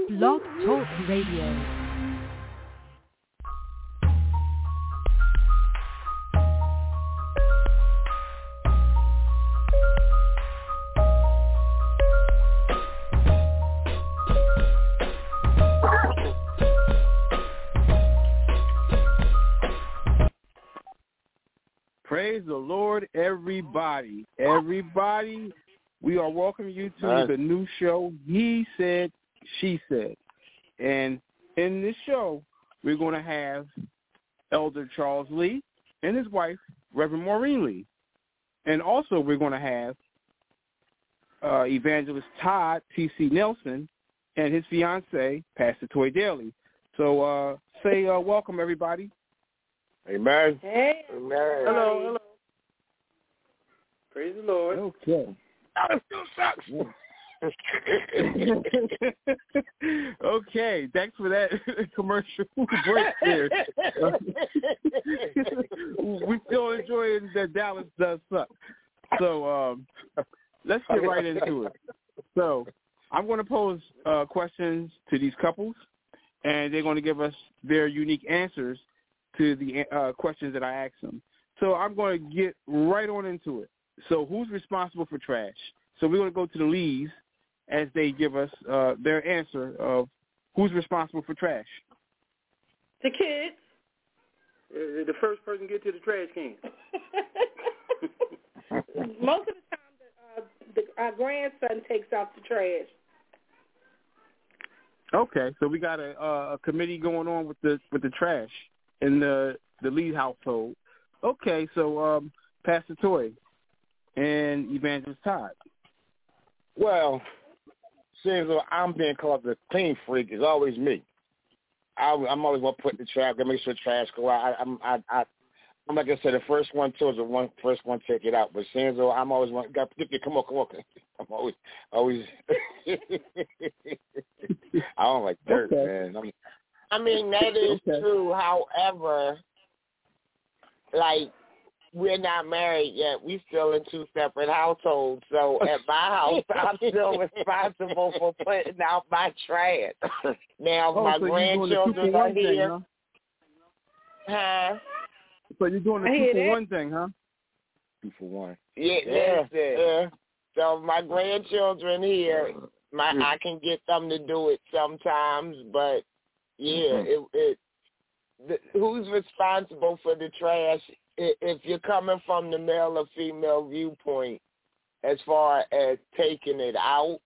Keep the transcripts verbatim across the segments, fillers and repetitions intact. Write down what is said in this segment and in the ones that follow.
Blog Talk Radio. Praise the Lord, everybody. Everybody, we are welcoming you to right. the new show, He Said, She Said. And in this show, we're going to have Elder Charles Lee and his wife, Reverend Maureen Lee. And also we're going to have uh, Evangelist Todd T C. Nelson and his fiancée, Pastor Toy Daly. So uh, say uh, welcome, everybody. Amen. Hey. Amen. Hello, hello. Praise the Lord. Okay. Okay, thanks for that commercial break there. We still enjoying that Dallas does suck. So um, let's get right into it. So I'm going to pose uh, questions to these couples, and they're going to give us their unique answers to the uh, questions that I asked them. So I'm going to get right on into it. So who's responsible for trash? So we're going to go to the Lees as they give us uh, their answer of who's responsible for trash. The kids. Uh, the first person get to the trash can. Most of the time, the, uh, the, our grandson takes out the trash. Okay, so we got a, a committee going on with the with the trash in the the Lee household. Okay, so um, Pastor Toy and Evangelist Todd. Well, seems like I'm being called the clean freak, it's always me. I, I'm always want to put the trash, make sure the trash go out. I, I'm, I, I, I'm like I said, the first one to is the one first one take it out. But seems like I'm always want, got come on, come on. I'm always, always. I don't like dirt, okay. man. I'm, I mean, that is okay. true. However, like, we're not married yet. We still in two separate households. So at my house, I'm still responsible for putting out my trash. Now, oh, my so grandchildren are here. Thing, huh? huh? So you're doing the two for one thing, huh? Two for one. Yeah, yeah. that's it. Uh, so my grandchildren here, my mm. I can get them to do it sometimes, but yeah, mm-hmm. it, it the, who's responsible for the trash? If you're coming from the male or female viewpoint, as far as taking it out,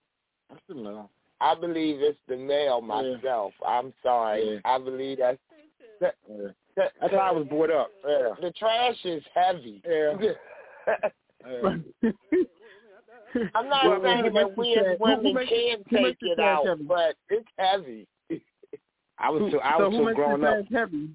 I believe it's the male myself. Yeah. I'm sorry. Yeah. I believe that's that, yeah. that, that's how I was brought up. Yeah. The trash is heavy. Yeah. yeah. I'm not well, saying that we as women can't take it out, heavy? But it's heavy. I was so, I was so so grown up. Heavy?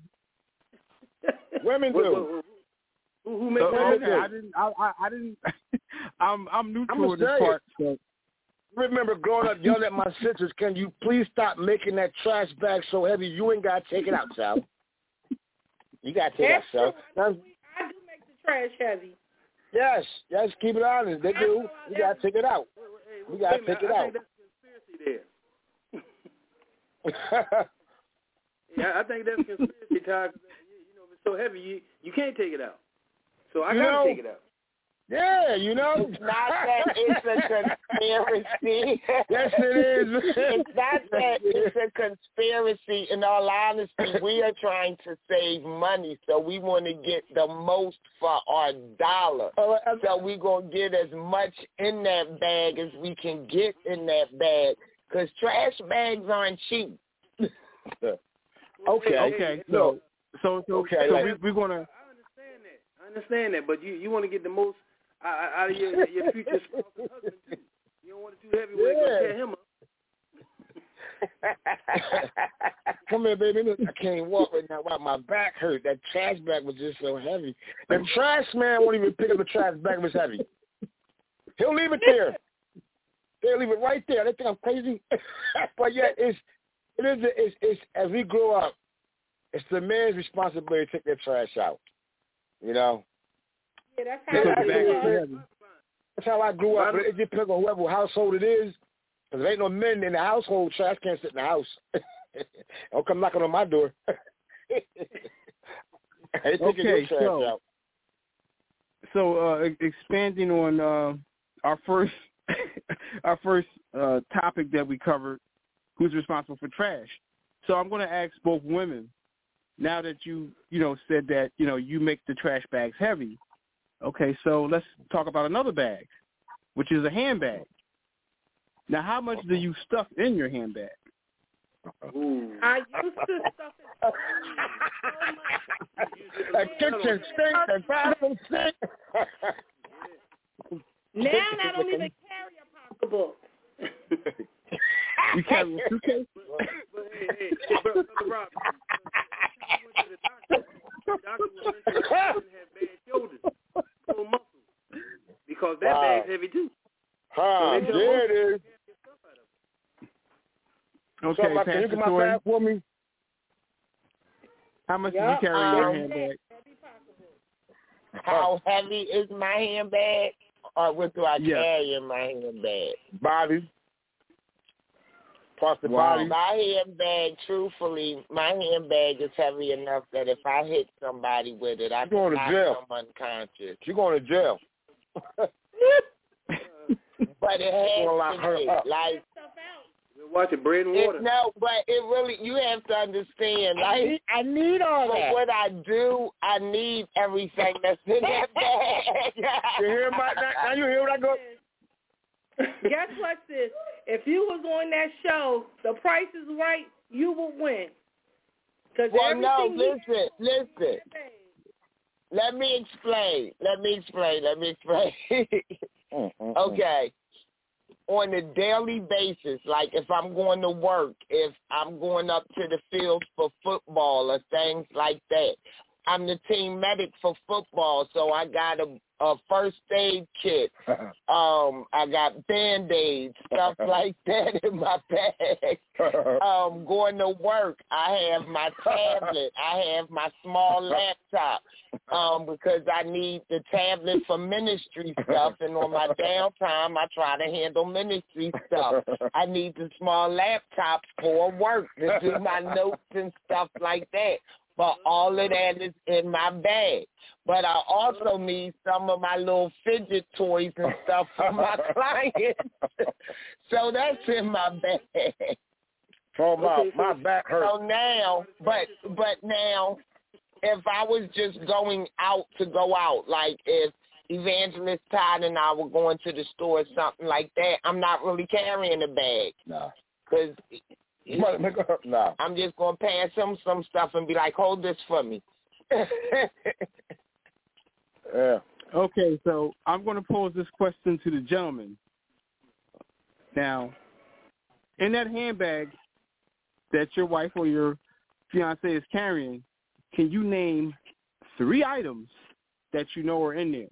Women do. Who, who makes so, that okay, I didn't. I, I, I didn't. I'm I'm neutral in this part. So. Remember growing up yelling at my sisters, "Can you please stop making that trash bag so heavy? You ain't gotta take it out, Sal. You gotta take That's it out, Sal." I do make the trash heavy. Yes, yes. Keep it honest. They do. You gotta take it out. You gotta take it I out. think that's conspiracy there. Yeah, I think that's conspiracy, Todd. You know, if it's so heavy, you you can't take it out. So I you gotta know, take it out. Yeah, you know. It's not that it's a conspiracy. Yes, it is. It's not that it's a conspiracy. In all honesty, we are trying to save money, so we want to get the most for our dollar. Oh, so we're going to get as much in that bag as we can get in that bag, because trash bags aren't cheap. Okay. Okay. So, so, so, okay, so like, we, we're going to. I understand that, but you, you want to get the most out, out of your, your future spouse and husband, too. You don't want it too heavy where yeah. you're going to tear him up. Come here, baby. Look, I can't walk right now. Wow, my back hurt. That trash bag was just so heavy. The trash man won't even pick up the trash bag if it's heavy. He'll leave it there. He'll leave it right there. They think I'm crazy. But yeah, it's, it is, it's, it's, as we grow up, it's the man's responsibility to take their trash out. You know? Yeah, that's how, that's, that's, that's how I grew up. It depends on whoever household it is. Because there ain't no men in the household. Trash can't sit in the house. Don't come knocking on my door. Okay, so, out. so uh, expanding on uh, our first our first uh, topic that we covered, who's responsible for trash. So I'm going to ask both women, now that you, you know, said that, you know, you make the trash bags heavy. Okay, so let's talk about another bag, which is a handbag. Now, how much do you stuff in your handbag? Ooh. I used to stuff it so much. A kitchen sink, a bathroom sink. Now I don't even carry a pocketbook. You carry a suitcase? But, but hey, hey, brother Rob, when I went to the doctor, the doctor was mentioning that I didn't have bad shoulders, no muscles, because that wow. bag's heavy too. Huh, so there it is. Okay, so, Pastor, can you get my bag for me? How much yep. do you carry in your handbag? How heavy is my handbag? Or what do I yes. carry in my handbag? Body. Parts of the wow. body. My handbag, truthfully, my handbag is heavy enough that if I hit somebody with it, I can knock them unconscious. You're going to jail. But it has to be. Like, we're watching bread and water. It, no, but it really, you have to understand. Like, I need, I need all that. What I do, I need everything that's in that bag. You hear about that? Now you hear what I go? Guess what, sis? If you was on that show, The Price is Right, you would win. Cause well, no, listen, listen. Let me explain. Let me explain. Let me explain. Okay. On a daily basis, like if I'm going to work, if I'm going up to the field for football or things like that, I'm the team medic for football, so I got a, a first aid kit. Um, I got Band-Aids, stuff like that in my bag. Um, going to work, I have my tablet. I have my small laptop um, because I need the tablet for ministry stuff, and on my downtime, I try to handle ministry stuff. I need the small laptops for work to do my notes and stuff like that. But all of that is in my bag. But I also need some of my little fidget toys and stuff for my clients. So that's in my bag. So my, my back hurts. So now, but but now, if I was just going out to go out, like if Evangelist Todd and I were going to the store or something like that, I'm not really carrying a bag. No. Because no. I'm just going to pass him some stuff and be like, hold this for me. Yeah. Okay, so I'm going to pose this question to the gentleman. Now, in that handbag that your wife or your fiance is carrying, can you name three items that you know are in there?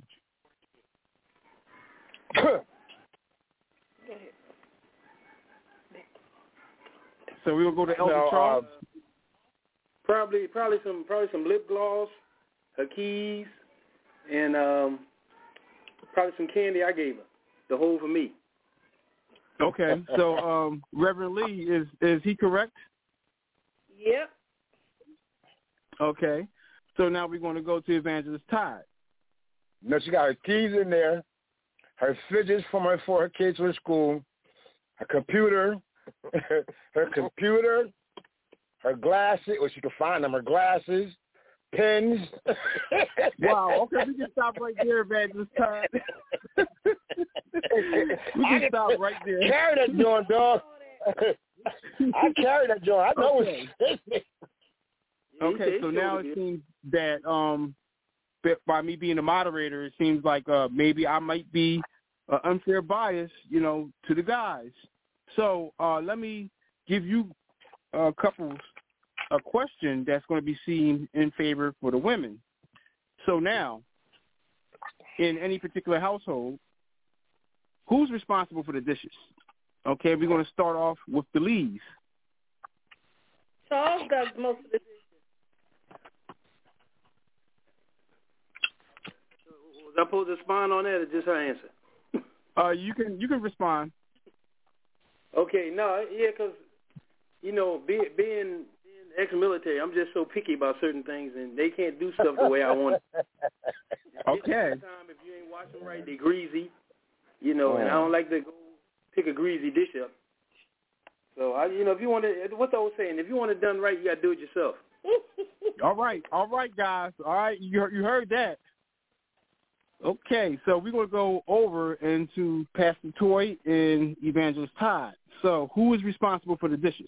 So we're gonna go to Elder no, Charles. Uh, probably, probably some, probably some lip gloss, her keys, and um, probably some candy I gave her to hold for me. Okay, so um, Reverend Lee, is is he correct? Yep. Okay, so now we're going to go to Evangelist Todd. No, she got her keys in there, her fidgets from her for her kids for school, her computer, her computer, her glasses, or she can find them, her glasses, pens. Wow, okay, we can stop right there, Evangelist Todd. We can stop right there. Carry that joint, dog. I carry that joint. I know Okay. it's Okay, so now it seems that um, by me being a moderator, it seems like uh, maybe I might be an unfair bias, you know, to the guys. So uh, let me give you uh, couples a question that's going to be seen in favor for the women. So now, in any particular household, who's responsible for the dishes? Okay, we're going to start off with the Lees. Charles does most of the dishes. Was I supposed to respond on that or just her answer? Uh, you can you can respond. Okay, no, yeah, because, you know, be, being, being ex-military, I'm just so picky about certain things, and they can't do stuff the way I want it. Okay. Time, if you ain't wash them right, they greasy, you know, and I don't like to go pick a greasy dish up. So, I, you know, if you want to, what's the old saying? If you want it done right, you got to do it yourself. All right, all right, guys. All right, you you heard that. Okay, so we're going to go over into Pastor Toy and Evangelist Todd. So who is responsible for the dishes?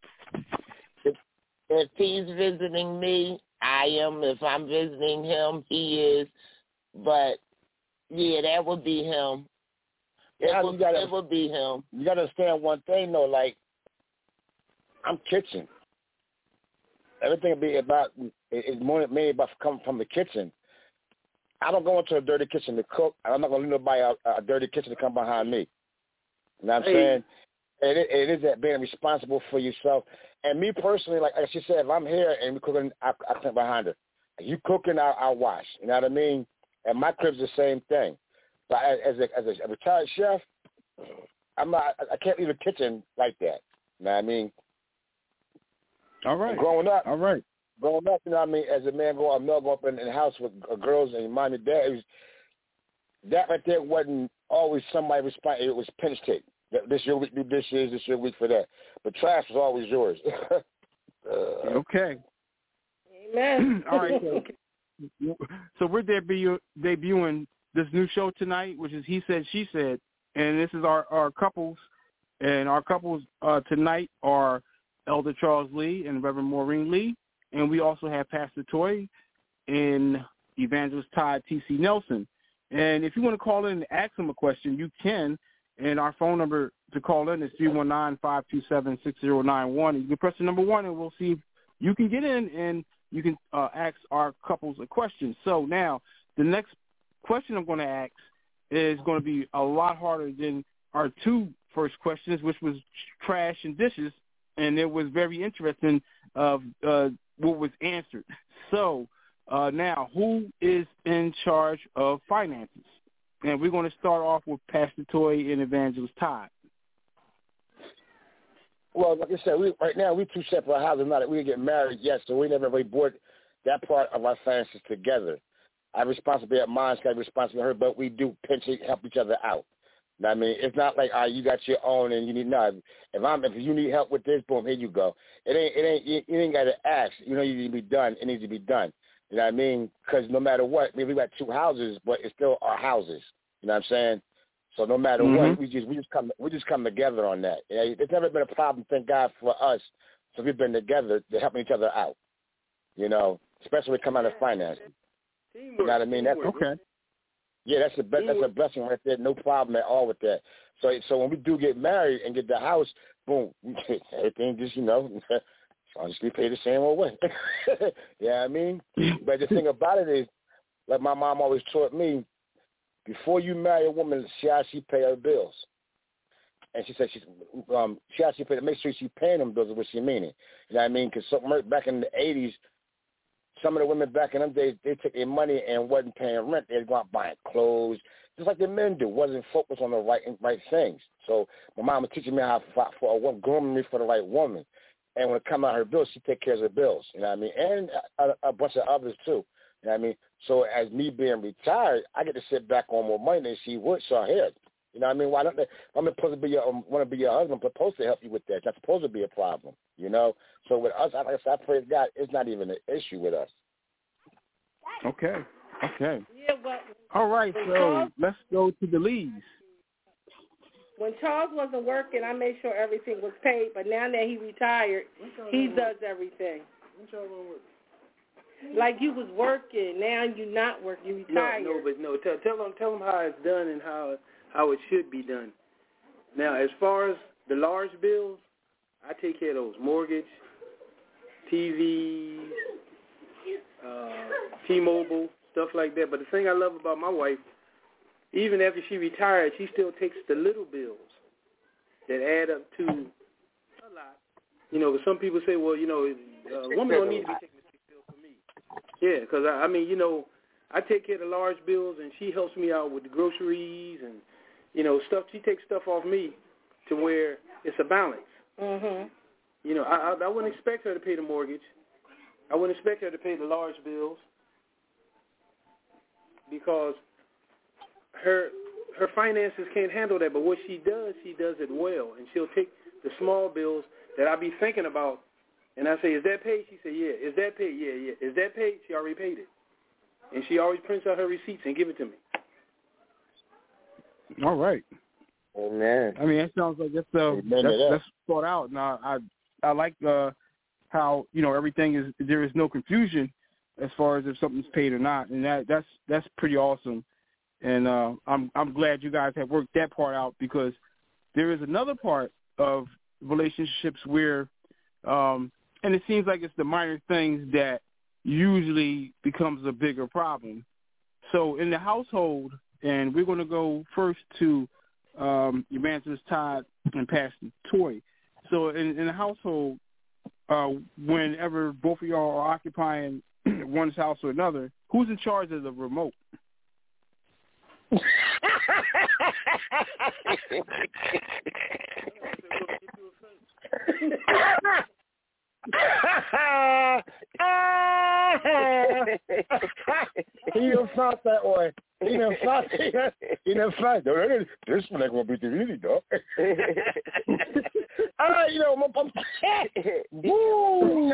If, if he's visiting me, I am. If I'm visiting him, he is. But, yeah, that would be him. It, Yeah, would, you gotta, it would be him. You got to understand one thing, though. Like, I'm kitchen. Everything be about is more made about coming from the kitchen. I don't go into a dirty kitchen to cook. I'm not going to leave nobody a, a dirty kitchen to come behind me. You know what I'm hey. saying? It, it is that being responsible for yourself. And me personally, like, like she said, if I'm here and we're cooking, I, I come behind her. If you cooking, I, I'll wash. You know what I mean? And my crib's the same thing. But as a, as a retired chef, I'm not. I can't leave the kitchen like that. You know what I mean? All right. And growing up, all right. Growing up, you know what I mean, as a man growing up, male growing up in, in the house with uh, girls and mom and dad, it was, that right there wasn't always somebody responding. It was pinch take. This your week, do dishes, this your week for that. But trash was always yours. uh, okay. Amen. All right. So, so we're debu- debuting this new show tonight, which is He Said, She Said. And this is our, our couples. And our couples uh, tonight are Elder Charles Lee and Reverend Maureen Lee. And we also have Pastor Toy and Evangelist Todd T C. Nelson. And if you want to call in and ask them a question, you can. And our phone number to call in is three one nine, five two seven, six zero nine one. You can press the number one, and we'll see if you can get in, and you can uh, ask our couples a question. So now the next question I'm going to ask is going to be a lot harder than our two first questions, which was trash and dishes. And it was very interesting of uh, what was answered. So uh, now, who is in charge of finances? And we're going to start off with Pastor Toy and Evangelist Todd. Well, like I said, we, right now we two separate houses. Not that we didn't get married yet, so we never really brought that part of our finances together. I have responsibility at mine, I have responsibility at her, but we do pinch it, help each other out. I mean, it's not like, all right, you got your own and you need no. If I'm, if you need help with this, boom, here you go. It ain't, it ain't, you, you ain't got to ask. You know, you need to be done. It needs to be done. You know what I mean? Because no matter what, I mean, we got two houses, but it's still our houses. You know what I'm saying? So no matter mm-hmm. what, we just, we just come, we just come together on that. You know, there's never been a problem, thank God, for us. So we've been together to helping each other out. You know, especially when it comes out of financing. You know what I mean? That's okay. Yeah, that's a be- that's a blessing right there. No problem at all with that. So so when we do get married and get the house, boom, everything just, you know, honestly pay the same old way. Yeah, I mean? But the thing about it is, like my mom always taught me, before you marry a woman, she has to pay her bills. And she said she's um she has to pay to make sure she's paying them bills is what she meaning. You know what I mean? Because back in the eighties, some of the women back in them days, they took their money and wasn't paying rent. They'd go out buying clothes, just like the men do, wasn't focused on the right right things. So my mom was teaching me how to fight for a woman, grooming me for the right woman. And when it comes out her bills, she take care of her bills. You know what I mean? And a, a bunch of others too. You know what I mean? So as me being retired, I get to sit back on more money than she would. So here, you know what I mean? Why don't they, I'm supposed to be your, um, want to be your husband, I'm supposed to help you with that. It's not supposed to be a problem, you know? So with us, like I said, I praise God, it's not even an issue with us. Okay, okay. Yeah, but all right, so Charles, let's go to the Lees. When Charles wasn't working, I made sure everything was paid, but now that he retired, he does everything. Like you was working, now you're not working, you retired. No, no, but no, tell, tell them, tell them how it's done and how how it should be done. Now, as far as the large bills, I take care of those: mortgage, T Vs, uh, T-Mobile, stuff like that. But the thing I love about my wife, even after she retired, she still takes the little bills that add up to a lot. You know, but some people say, well, you know, uh, women don't need to be taking the big bill for me. Yeah, because, I, I mean, you know, I take care of the large bills, and she helps me out with the groceries and, you know, stuff. She takes stuff off me to where it's a balance. Mhm. You know, I, I I wouldn't expect her to pay the mortgage. I wouldn't expect her to pay the large bills because her her finances can't handle that. But what she does, she does it well, and she'll take the small bills that I be thinking about, and I say, "Is that paid?" She say, "Yeah." "Is that paid?" "Yeah, yeah." "Is that paid?" She already paid it, and she always prints out her receipts and give it to me. All right. Amen. I mean, that sounds like that's uh, that's, that. that's thought out. Now, I I like uh, how you know everything is. There is no confusion as far as if something's paid or not, and that that's that's pretty awesome. And uh, I'm I'm glad you guys have worked that part out because there is another part of relationships where, um, and it seems like it's the minor things that usually becomes a bigger problem. So in the household, and we're going to go first to um, Evangelist Todd and Pastor Toy. So in, in the household, uh, whenever both of y'all are occupying one's house or another, who's in charge of the remote? He done felt that way. He done felt He done felt that. This one ain't gonna be too easy, dog. All right, you know, I'm, I'm Woo!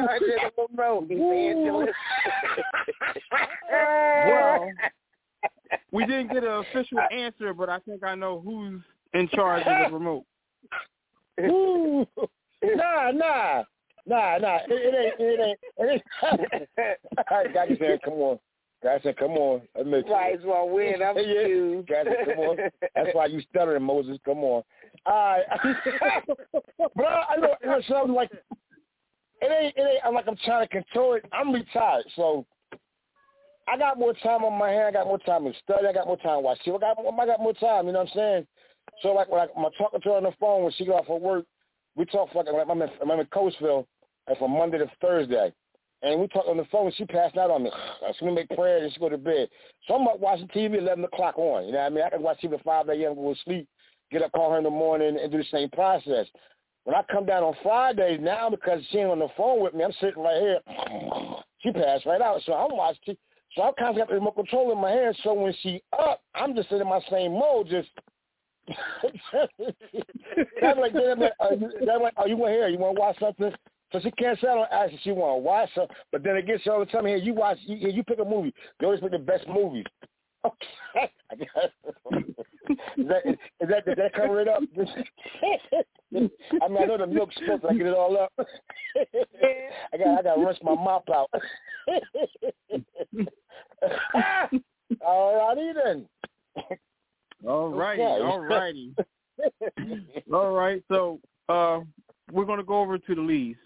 Well, we didn't get an official answer, but I think I know who's in charge of the remote. Ooh. Nah, nah. Nah, nah. It, it ain't, it ain't, it ain't. God said, come on. God said, come on. Admit Might as well win. I'm confused. God said, come on. That's why you stuttering, Moses. Come on. All right. But I, I know, you know something like, it ain't, it ain't, I'm like I'm trying to control it. I'm retired, so I got more time on my hand. I got more time to study. I got more time to watch T V. I got, I got more time, you know what I'm saying? So like when I, I'm talking to her on the phone when she got off of work, we talk for like, I'm in, I'm in Coatesville, and from Monday to Thursday. And we talk on the phone, she passed out on me. So we make prayers and she go to bed. So I'm up watching T V eleven o'clock on. You know what I mean? I can watch T V at five a.m., go to sleep, get up, call her in the morning, and do the same process. When I come down on Fridays now, because she ain't on the phone with me, I'm sitting right here. She passed right out. So I'm watching. So I kind of got the remote control in my hand. So when she up, I'm just in my same mode, just. That's like, that's like, uh, that's like, oh, you want to hear? You want to watch something? So she can't say I don't ask if she want to watch something. But then it gets all the time here. You watch. You, you pick a movie. You always pick the best movie. Okay. is that is that did that cover it up? I mean, I know the milk spills. I get it all up. I got I got to rinse my mop out. All righty then. All righty, Okay. all righty. All right, so uh, we're going to go over to the Lees.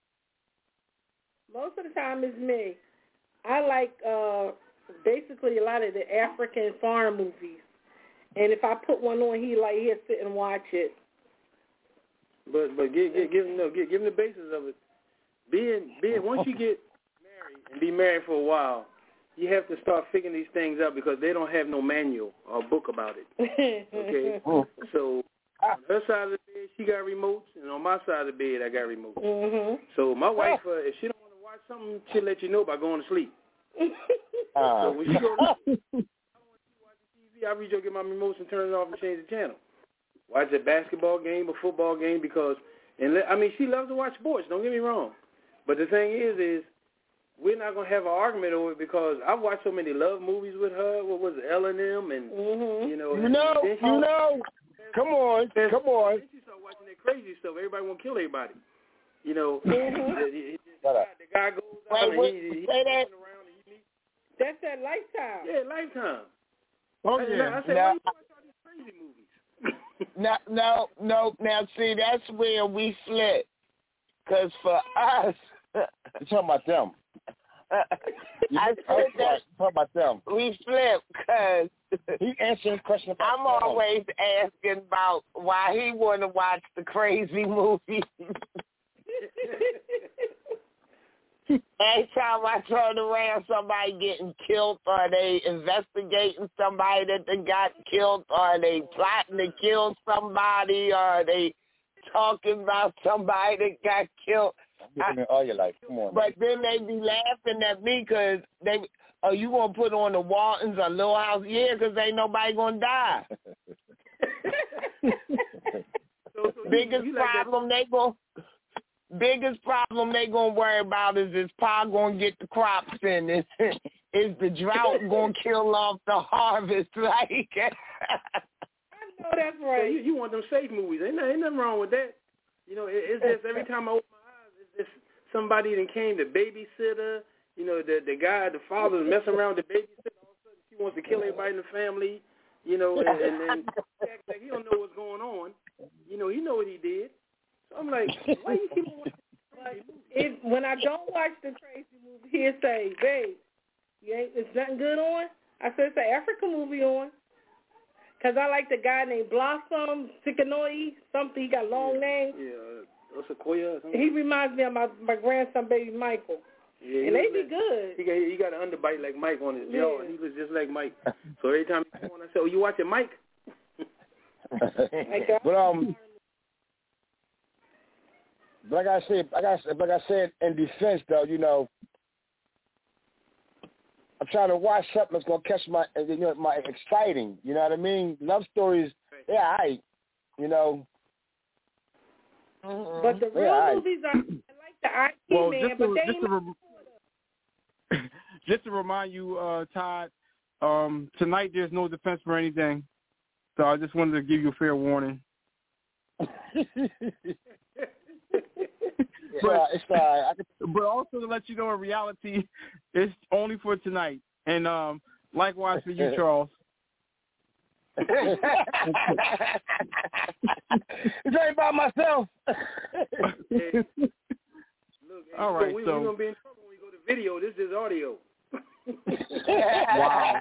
Most of the time it's me. I like uh, basically a lot of the African farm movies. And if I put one on, he like he'll sit and watch it. But but give give, give him no give, give him the basis of it. Being being once you get married and be married for a while, you have to start figuring these things out because they don't have no manual or book about it. Okay, so on her side of the bed she got remotes, and on my side of the bed I got remotes. Mm-hmm. So my wife, uh, if she don't want to watch something, she'll let you know by going to sleep. Uh, So when she go to sleep, I don't want you watching T V. I reach over, get my remotes and turn it off and change the channel. Watch a basketball game, a football game, because and I mean she loves to watch sports. Don't get me wrong, but the thing is, is we're not gonna have an argument over it because I've watched so many love movies with her. What was it, L and M, and mm-hmm. you know, you know, then she, you know. Come on, then, come on. Then she started watching that crazy stuff. Everybody want to kill everybody. You know, mm-hmm. the, the, the, guy, the guy goes out Wait, wait, and he, he's say that. around and he meets. That's that Lifetime. Yeah, Lifetime. Oh, I, yeah. I said, Now, why you watch all these crazy movies? No, no, no. Now, see, that's where we flip. Because for us, you're talking about them. I said that talk about them. we flip because He answering question about I'm always asking about why he want to watch the crazy movies. Every time I turn around, somebody getting killed, or they investigating somebody that they got killed, or they plotting to kill somebody, or they talking about somebody that got killed. I, all your life. Come on. But then they be laughing at me because they, oh, you going to put on the Waltons or Little House? Yeah, because ain't nobody going to die. so, so biggest you, you like problem they go, biggest problem they going to worry about is is Pa going to get the crops in? Is, is the drought going to kill off the harvest? Like, I know that's right. So you, you want them safe movies. Ain't, ain't nothing wrong with that. You know, it, it's just every time I open my eyes, it's just somebody that came, the babysitter, you know, the the guy, the father's messing around with the babysitter. All of a sudden, she wants to kill everybody in the family, you know, and, and, and act like he don't know what's going on. You know, he know what he did. So I'm like, why you keep on watching crazy movies? It, when I don't watch the crazy movie, he'll say, babe, you ain't, it's nothing good on? I said, it's an African movie on. Because I like the guy named Blossom, Sikanoi, something. He got a long yeah, name. Yeah, uh, Sequoia or something. He reminds me of my, my grandson, baby Michael. Yeah, and they like, be good. He got, he got an underbite like Mike on his yeah. jaw, and he was just like Mike. So every time he come on, I say, oh, you watching Mike? But, um... But like I said, like I, like I said, in defense, though, you know, I'm trying to watch something that's gonna catch my, you know, my exciting. You know what I mean? Love stories, yeah, I, you know. But the real yeah, movies are I like the I T well, Man, just but to, they just to, re- just to remind you, uh, Todd, um, tonight there's no defense for anything, so I just wanted to give you a fair warning. But, it's, uh, I could, but also to let you know, in reality, it's only for tonight. And um, likewise for you, Charles. It's ain't by myself. Hey, look, hey, all right, we, so we're going to be in trouble when we go to video. This is audio. Wow.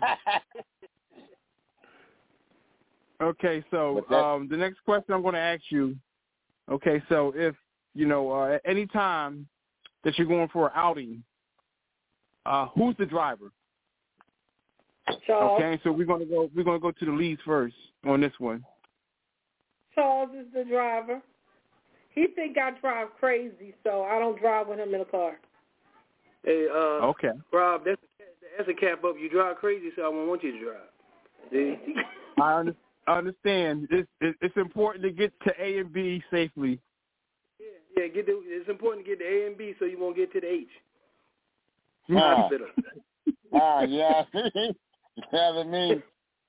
Okay, so um, the next question I'm going to ask you, okay, so if, you know, uh, at any time that you're going for an outing, uh, who's the driver? Charles. Okay, so we're gonna go. We're gonna go to the leads first on this one. Charles is the driver. He think I drive crazy, so I don't drive with him in the car. Hey, uh, okay, Rob, that's a, that's a cap up. You drive crazy, so I won't want you to drive. See? I, under, I understand. It's it's important to get to A and B safely. Yeah, yeah. Get the, it's important to get to A and B so you won't get to the H. Ah, Hospital. ah yeah. You know what I mean?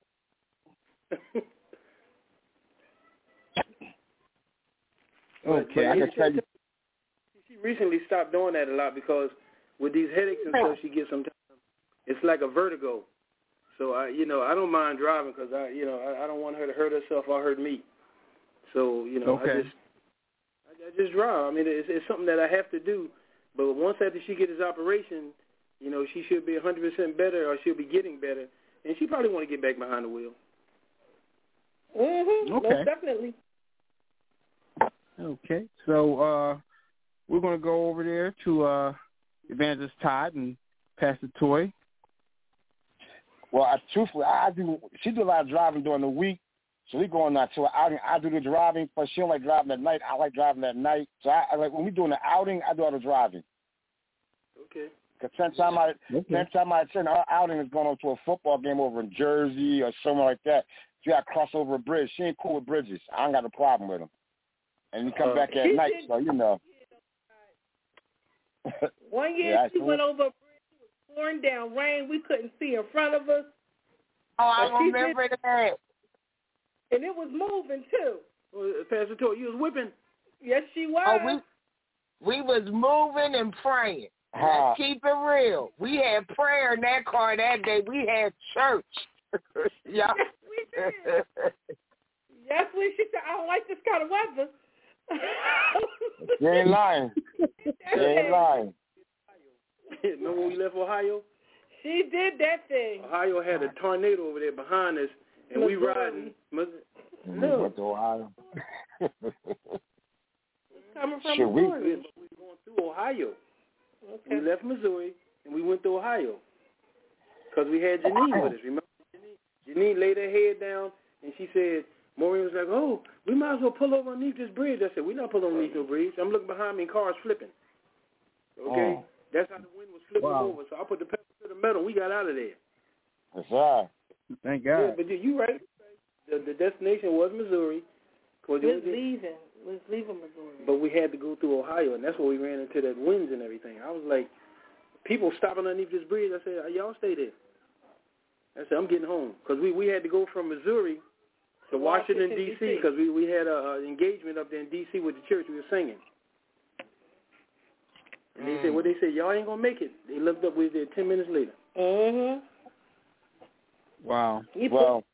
Okay, I can tell you. She recently stopped doing that a lot because with these headaches and stuff she gets sometimes, it's like a vertigo. So I, you know, I don't mind driving because I, you know, I, I don't want her to hurt herself or hurt me. So you know, okay. I just, I, I just drive. I mean, it's, it's something that I have to do. But once after she gets this operation, you know, she should be one hundred percent better, or she'll be getting better, and she probably want to get back behind the wheel. Mm-hmm. Okay. Most definitely. Okay, so uh, we're going to go over there to uh, Evangelist Todd and pass the toy. Well, I, truthfully, I do. She do a lot of driving during the week, so we going out to an outing. I do the driving, but she don't like driving at night. I like driving at night. So I, I like when we doing the outing, I do all the driving. Okay. Because ten time I, okay. ten time I attend our outing is going on to a football game over in Jersey or somewhere like that. She got to cross over a bridge. She ain't cool with bridges. I don't got a problem with them. And you come Uh, back at night, so you know. One year yeah, she went over a bridge, it was pouring down rain, we couldn't see in front of us. Oh, I And she remember did, that. and it was moving too. Well, Pastor Toy, you was whipping. Yes, she was. Oh, we we was moving and praying. Uh, Let's keep it real. We had prayer in that car that day. We had church. Yeah. Yes, we did. Yes, we. She said, "I don't like this kind of weather." you ain't lying. You ain't lying. Remember when we left Ohio? She did that thing. Ohio had a tornado over there behind us, and Missouri. we riding. No. Went to Ohio. Coming from Sure, we- Missouri. We were going through Ohio. Okay. We left Missouri, and we went to Ohio because we had Janine with us. Remember Janine? Janine laid her head down, and she said, Maureen was like, oh, we might as well pull over underneath this bridge. I said, we're not pulling underneath no bridge. I'm looking behind me and cars flipping. Okay? Oh. That's how the wind was flipping wow. over. So I put the pedal to the metal. We got out of there. That's right. Thank God. Yeah, but you're right. The, the destination was Missouri. We're leaving. We're leaving Missouri. But we had to go through Ohio, and that's where we ran into that winds and everything. I was like, people stopping underneath this bridge. I said, y'all stay there. I said, I'm getting home. Because we, we had to go from Missouri to Washington, Washington D C, because we, we had an engagement up there in D C with the church. We were singing. And they said, well, they said, y'all ain't going to make it. They looked up, we were there ten minutes later. Mm-hmm. Wow. Well,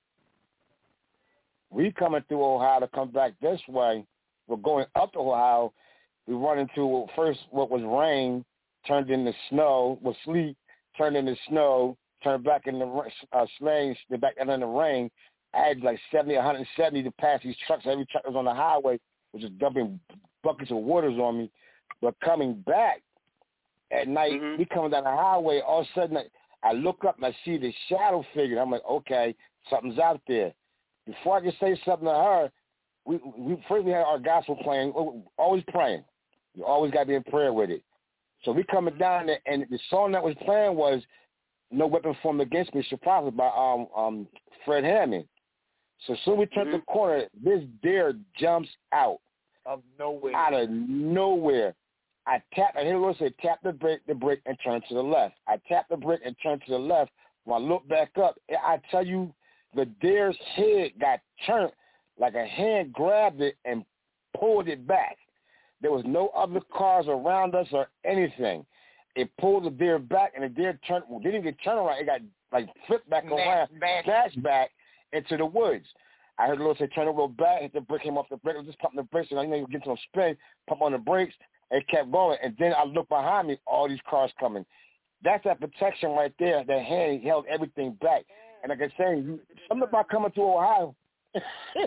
we coming through Ohio to come back this way. We're going up to Ohio. We run into first what was rain, turned into snow, was sleet, turned into snow, turned back into uh, sleighing, back into the rain. I had like seventy, one hundred seventy to pass these trucks. Every truck was on the highway, was just dumping buckets of waters on me. But coming back at night, mm-hmm. we coming down the highway, all of a sudden I, I look up and I see this shadow figure. I'm like, okay, something's out there. Before I can say something to her, we, we first we had our gospel playing, always praying. You always got to be in prayer with it. So we coming down there, and the song that was playing was "No Weapon Formed Against Me Shall Prosper" by um, um, Fred Hammond. So soon we turn mm-hmm. the corner, this deer jumps out of nowhere. Out of nowhere. I tap, I hear the Lord say, tap the brake, the brake, and turn to the left. I tap the brake and turn to the left. When I look back up, I tell you, the deer's head got turned like a hand grabbed it and pulled it back. There was no other cars around us or anything. It pulled the deer back, and the deer turned. Well, didn't get turned around. It got like flipped back around, dashed back into the woods. I heard the Lord say, turn over back, hit the brake, came off the brake. I was just pumping the brakes, and I knew you were getting some spin, pump on the brakes, and it kept going. And then I looked behind me, all these cars coming. That's that protection right there. That hand held everything back. And like I said, something about coming to Ohio. it,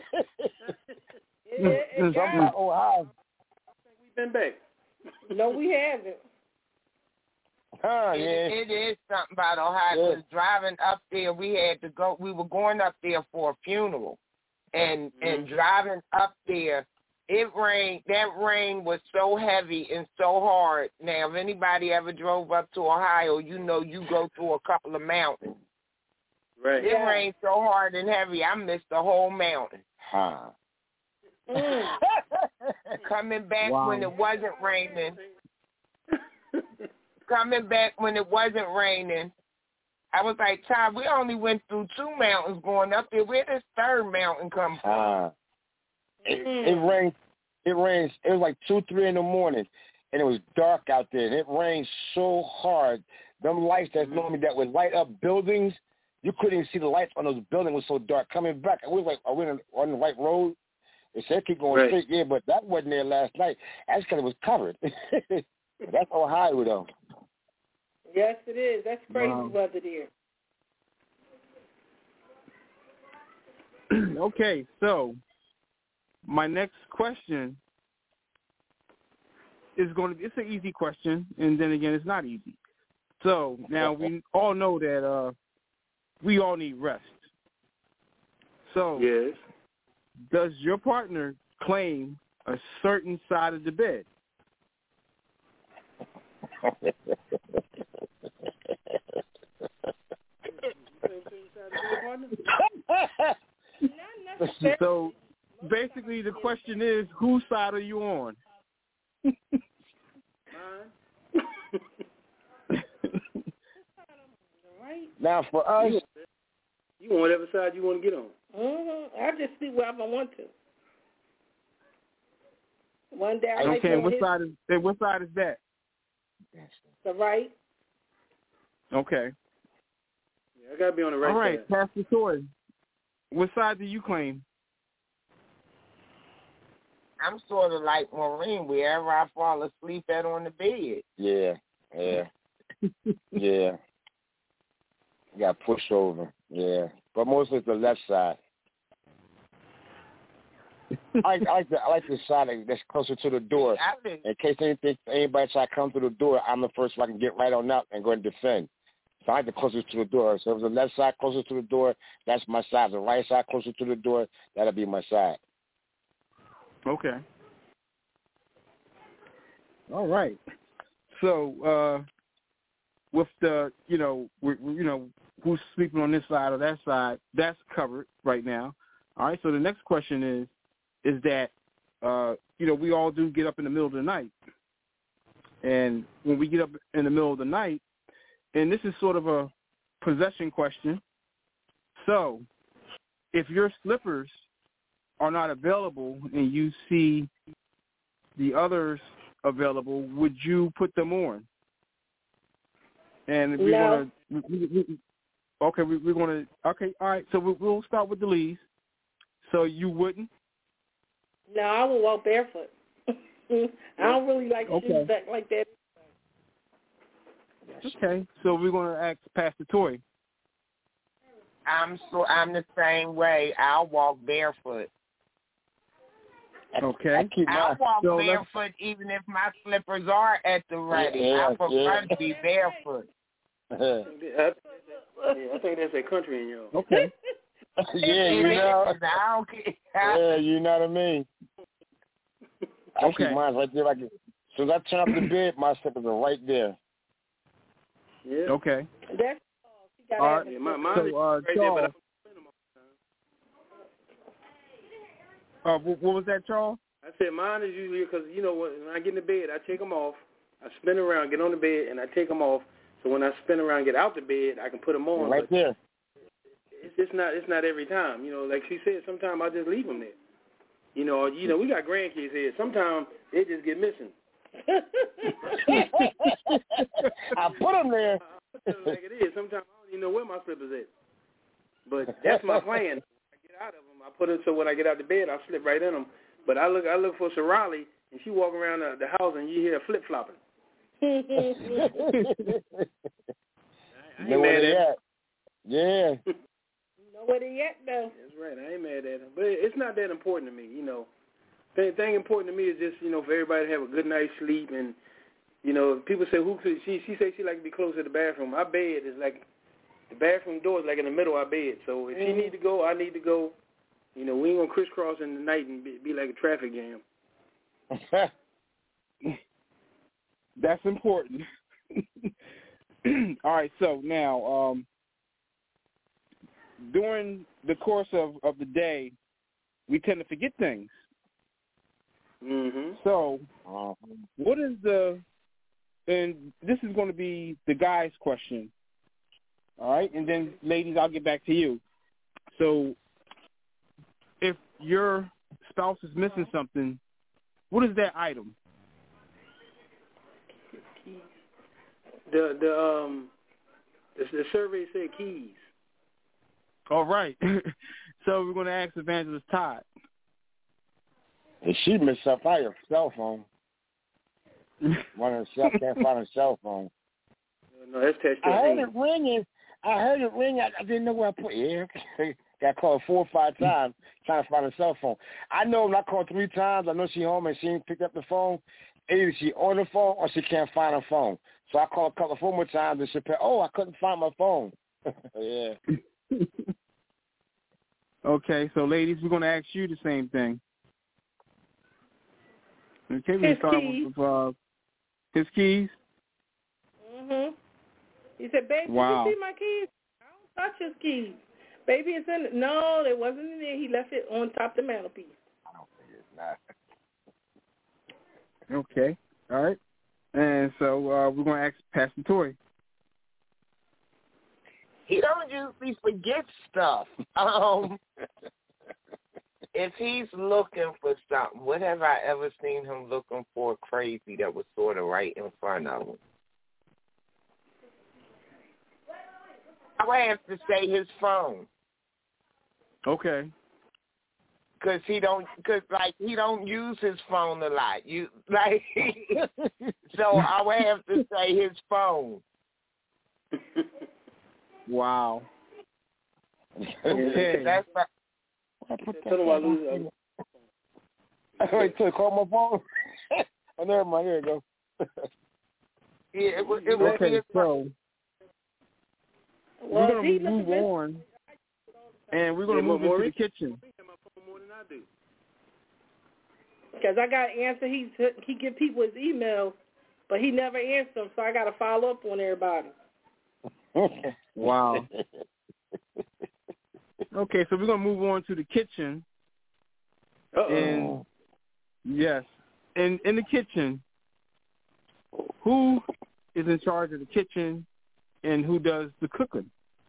it, something about Ohio. We've been back. No, we haven't. Huh, it, yeah. it is something about Ohio. Yeah. Because driving up there, we had to go. We were going up there for a funeral, and mm-hmm. and driving up there, it rained. That rain was so heavy and so hard. Now, if anybody ever drove up to Ohio, you know you go through a couple of mountains. Right. It yeah. rained so hard and heavy, I missed the whole mountain. Huh. Mm. Coming back wow. when it wasn't raining. Coming back when it wasn't raining, I was like, Todd, we only went through two mountains going up there. Where does third mountain come from? Uh, it, it rained. It rained. It was like two, three in the morning, and it was dark out there. And it rained so hard. Them lights that normally that would light up buildings, you couldn't even see the lights on those buildings. It was so dark. Coming back, I was like, are we on the right road? It said keep going right. straight. Yeah, but that wasn't there last night. That's because it was covered. That's Ohio, though. Yes, it is. That's crazy Wow. weather there. Okay, so my next question is going to be, it's an easy question, and then again, it's not easy. So now we all know that uh, we all need rest. So yes. Does your partner claim a certain side of the bed? So basically the question is, whose side are you on? Now for us, you on whatever side you want to get on. Mm-hmm. I just see where I want to. One day I okay, might what his, side is and what side is that? the right. Okay. Yeah, I gotta be on the right All right, side. Pastor Toy, what side do you claim? I'm sort of like Maureen, wherever I fall asleep at on the bed. yeah, yeah, yeah. You got pushed over, yeah. But mostly it's the left side. I, I like the I like the side that's closer to the door. In case anything, anybody try to come through the door, I'm the first one I can get right on up and go and defend. So I like the closest to the door. So if the left side closer to the door, that's my side. The right side closer to the door, that'll be my side. Okay. All right. So uh, with the, you know, we, we, you know, who's sleeping on this side or that side, that's covered right now. All right. So the next question is, is that, uh, you know, we all do get up in the middle of the night. And when we get up in the middle of the night, and this is sort of a possession question. So if your slippers are not available and you see the others available, would you put them on? And we No. want to, okay, we, we're going to, okay, all right. So we, we'll start with the Lees. So you wouldn't? No, I will walk barefoot. I don't really like Okay. shoes that like that. Okay, so we're going to ask Pastor Toy. I'm so I'm the same way. I'll walk barefoot. Okay. I keep I'll my, walk so barefoot even if my slippers are at the ready. Yeah, I prefer yeah. to be barefoot. I, yeah, I think that's that country in y'all. Okay. yeah, you know. I don't care. Yeah, you know what I mean. I Okay. keep mine right there. Like, so as I turn up the bed, my slippers are right there. Yeah. Okay. That's all. She got All right. to Yeah, my, have mine is So, uh, right there, but I Charles, don't spin them all the time. uh, what, what was that, Charles? I said mine is usually because, you know, when I get in the bed, I take them off. I spin around, get on the bed, and I take them off. So when I spin around, get out the bed, I can put them on. Right but there. It's, it's not. It's not every time. You know, like she said, sometimes I just leave them there. You know, you know, we got grandkids here. Sometimes they just get missing. I put them there. I put it like it is. Sometimes I don't even know where my slippers at. But that's my plan. When I get out of them, I put it so when I get out the bed, I slip right in them. But I look, I look for Sorali, and she walk around the, the house, and you hear her flip flopping. I, I Know ain't where mad they at her. at. Yeah. know where they at though. That's right. I ain't mad at her, but it's not that important to me. You know, the thing important to me is just, you know, for everybody to have a good night's sleep. And you know, people say who could she? She say she like to be close to the bathroom. My bed is like the bathroom door is like in the middle of our bed. So if she need to go, I need to go. You know, we ain't gonna crisscross in the night and be, be like a traffic jam. That's important. All right, so now, um, during the course of, of the day, we tend to forget things. Mm-hmm. So, uh-huh. what is the, and this is going to be the guy's question, all right? And then, ladies, I'll get back to you. So, if your spouse is missing something, what is that item? The the um the, the survey said keys. All right. So we're going to ask Evangelist Todd. And she missed up by her cell phone. One of herself can't find her cell phone. No, that's touch I heard it ringing. I heard it ring. I, I didn't know where I put it. Yeah. Got called four or five times trying to find her cell phone. I know when I called three times, I know she home and she ain't picked up the phone. Either she on the phone or she can't find her phone. So I called a couple four more times and she said, oh, I couldn't find my phone. Yeah. Okay, so ladies, we're going to ask you the same thing. Okay, we His start keys. with uh, his keys. Mhm. He said, "Baby, Wow. did you see my keys? I don't touch his keys. Baby, it's in it. No, it wasn't in there. He left it on top of the mantelpiece." I don't think it's not. Okay, all right. And so uh, we're going to ask Pastor Toy. He don't usually forget stuff. Um, if he's looking for something, what have I ever seen him looking for crazy that was sort of right in front of him? I would have to say his phone. Okay. Cause he don't, cause like he don't use his phone a lot. You like, so I would have to say his phone. Wow. Okay. That's not, I put Tell him I lose. Wait till I call my phone. Oh, never mind. Here you go. yeah, it would. It would Okay, be his so Well, we're going he to move looking on, and we're going to Yeah, move more into the rich? kitchen. More than I do. because I got to answer. He he give people his email, but he never answers them, so I got to follow up on everybody. Wow. Okay, so we're going to move on to the kitchen. Uh-oh. And, yes, in, in the kitchen, who is in charge of the kitchen and who does the cooking?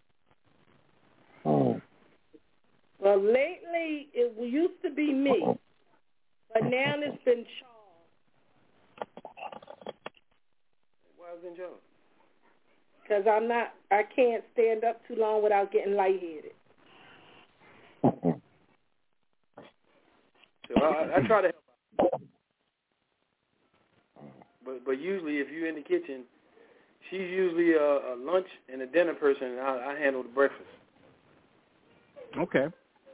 Oh. Well, lately it used to be me, but now it's been Charles. Why was in charge? Because I'm not, I can't stand up too long without getting lightheaded. So I, I try to help out. But but usually if you're in the kitchen, she's usually a, a lunch and a dinner person, and I, I handle the breakfast. Okay.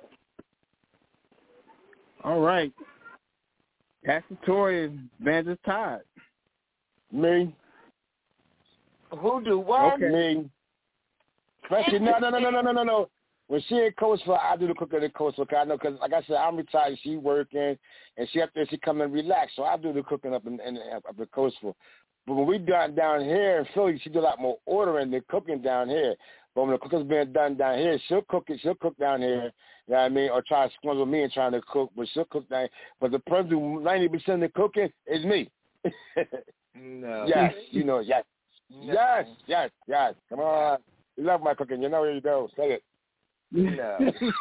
All right. Pastor Toy is Evangelist Todd. Me. Who do what? Okay. Me. Especially, no, no, no, no, no, no, no, no. When she in Coastville, I do the cooking in Coastville. I know, because like I said, I'm retired. She working, and she up there. She come and relax. So I do the cooking up in, in up in Coastville. But when we done down here in Philly, she do a lot more ordering than cooking down here. But when the cooking's being done down here, she'll cook it. She'll cook down here. You know what I mean? Or try to squabble with me and trying to cook, but she'll cook down. But the person who ninety percent of the cooking is me. No. Yes, you know, yes, No. yes, yes, yes. Come on, you love my cooking. You know where you go. Say it. No.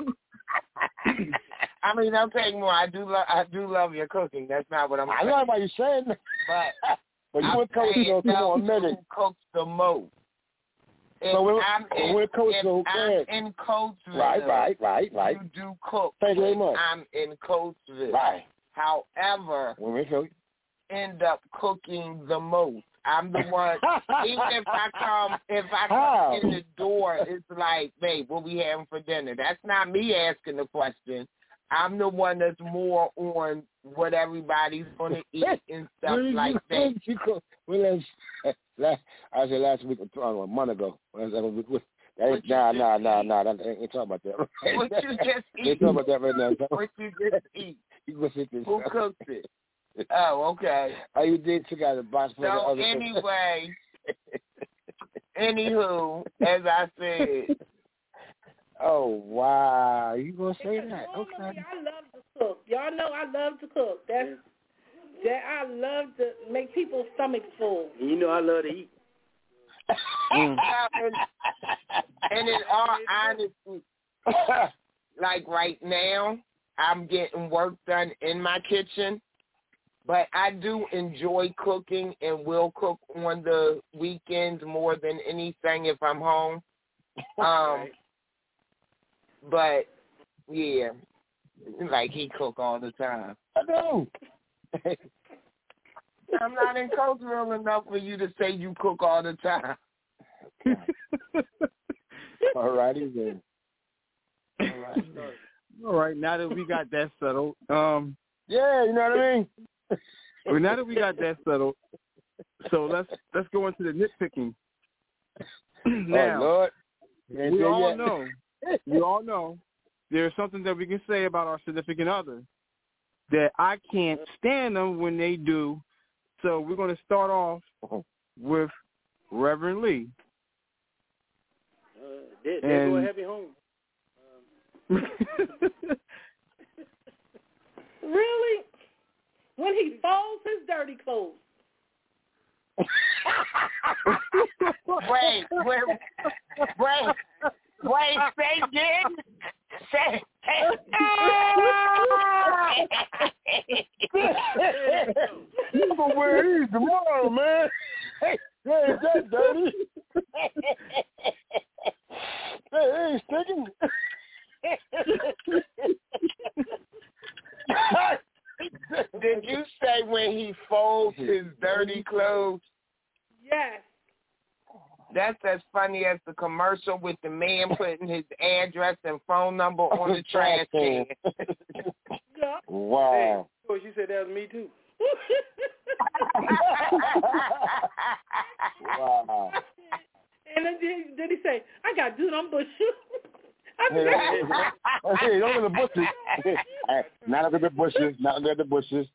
I mean, I'm saying more. I do love. I do love your cooking. That's not what I'm. I saying. know what you're saying. But but you I'm would coach, saying so come on a now minute. who cooks the most? If So we're, I'm in, we're coach, if so I'm in Coatesville, right, right, right, right. you do cook. Thank you very much. I'm in Coatesville. Right. However, When we feel end up cooking the most. I'm the one. Even if I come, if I come How? in the door, it's like, babe, what we having for dinner? That's not me asking the question. I'm the one that's more on what everybody's going to eat and stuff When like you, that. When you cook, when last, last, I said last week, uh, a month ago. When I was, with, that ain't, nah, nah, nah, nah, nah, ain't talking about that. What you just Ain't eat? talking about that right now. What you just eat? You go sit this. Who cooked it? Oh, okay. Oh, you did took out the box for the So other. anyway, anywho, as I said. Oh wow, you gonna say Because that? normally Okay. I love to cook. Y'all know I love to cook. That's that I love to make people's stomachs full. And you know I love to eat. and, and in all honesty, like right now, I'm getting work done in my kitchen, but I do enjoy cooking and will cook on the weekends more than anything if I'm home. Um, Right. But yeah, like he cook all the time. I know. I'm not in Coatesville enough for you to say you cook all the time. All righty then. All right. All right, now that we got that settled, um, Yeah, you know what I mean. well, now that we got that settled, so let's let's go into the nitpicking. Now, oh Lord, you ain't we there all yet. know, we all know, there's something that we can say about our significant other that I can't stand them when they do. So we're going to start off with Reverend Lee. Uh, there, there go a And- heavy home. Really? When he folds his dirty clothes. Wait, wait, wait, wait, say again. Say, You gonna wear these tomorrow, man. Hey, hey, is that dirty? Hey, hey, sticking. Did you say when he folds his dirty clothes? Yes. That's as funny as the commercial with the man putting his address and phone number on the trash can. Yeah. Wow. Hey, of course, you said that was me too. Wow. And then, then he say, I got ambush you. I mean, hey, don't look at the bushes. Not look at the bushes. Not look at the bushes.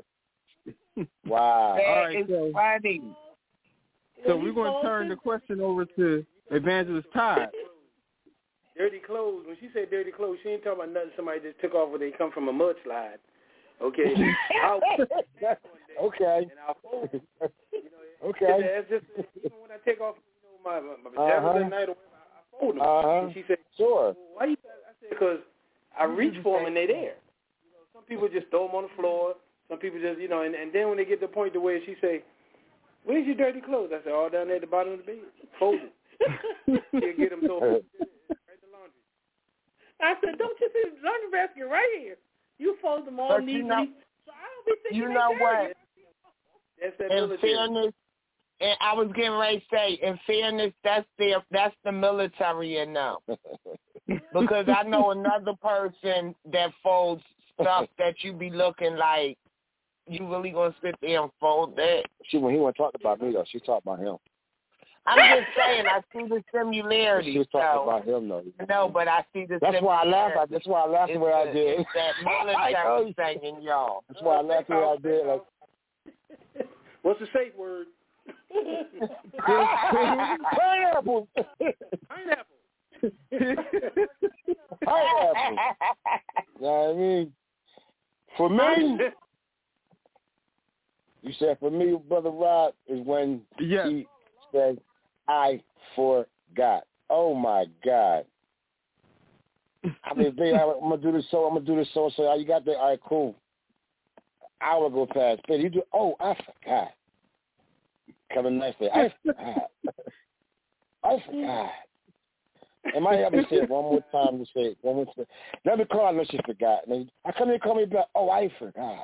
Wow. That All right, is so, funny. So we're going to turn the question over to Evangelist Todd. Dirty clothes. When she said dirty clothes, she ain't talking about nothing somebody just took off when they come from a mudslide. Okay. I'll, okay. And I'll fold it. You know, okay. That's just, even when I take off, you know, my, my pajamas uh-huh. at night or whatever, I fold them. Uh-huh. And she said, sure. Well, why you? I said, because I reach for them and they're there. You know, some people just throw them on the floor. Some people just, you know, and, and then when they get to the point to where she say, where's your dirty clothes? I said, all down there at the bottom of the bed. Fold it. She'll get them so right the laundry. I said, don't you see the laundry basket right here? You fold them all But neatly. You know, so I don't be thinking you know what? That's that In military. fairness, and I was getting ready to say, in fairness, that's their, that's the military in them. Because I know another person that folds stuff that you be looking like, you really gonna sit there and fold that? She when he wasn't talking about me though, she talked about him. I'm just saying, I see the similarity. She was talking so, about him though. No, but I see the. That's why I laughed. That's why I laughed the way I did. It's that military thing in y'all. That's why I laughed the way I did. Like, what's the safe word? Pineapple. Pineapple. Pineapple. You know what I mean? For me, you said for me, Brother Rod, is when yes. he said, I forgot. Oh, my God. I mean, babe, I'm going to do this so, I'm going to do this so, so you got that? All right, cool. Hour go past. Babe, you do, oh, I forgot. Coming nicely. I forgot. I forgot. Am I able to say it one more time to say it? One more time. Let me call her, no, she forgot. I come in, call me back. Oh, I forgot.